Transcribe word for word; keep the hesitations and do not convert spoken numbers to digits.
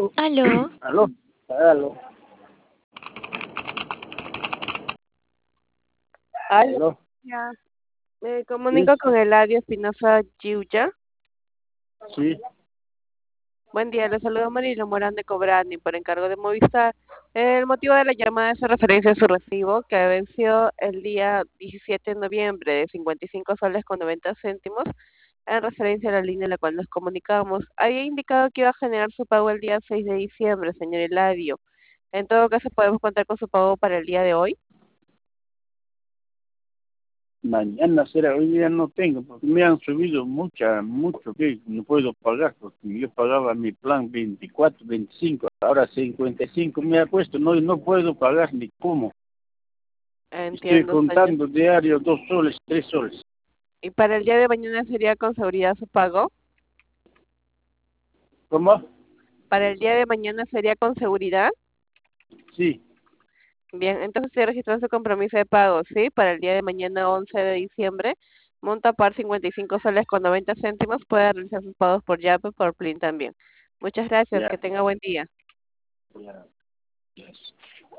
Aló, Aló, aló, Aló, aló, ya. Me sí, comunico con Eladio Espinosa Giuya. sí, Buen día, le saludo Marilo Morán de Cobrani por encargo de Movistar. El motivo de la llamada es en referencia a su recibo que venció el día diecisiete de noviembre de cincuenta y cinco soles con noventa céntimos en referencia a la línea en la cual nos comunicamos. Había indicado que iba a generar su pago el día seis de diciembre, señor Eladio. En todo caso, podemos contar con su pago para el día de hoy. mañana será, hoy día no tengo, porque me han subido mucha, mucho que no puedo pagar, porque yo pagaba mi plan veinticuatro, veinticinco, ahora cincuenta y cinco me ha puesto, no, no puedo pagar ni cómo. Estoy Entiendo, señor. contando diario dos soles, tres soles. ¿Y para el día de mañana sería con seguridad su pago? ¿Cómo? Para el día de mañana sería con seguridad. Sí, Bien, entonces se registró su compromiso de pago, ¿sí? Para el día de mañana once de diciembre, monta par cincuenta y cinco soles con noventa céntimos, puede realizar sus pagos por Yape o por Plin también. Muchas gracias, ya, que tenga buen día. ya, ya.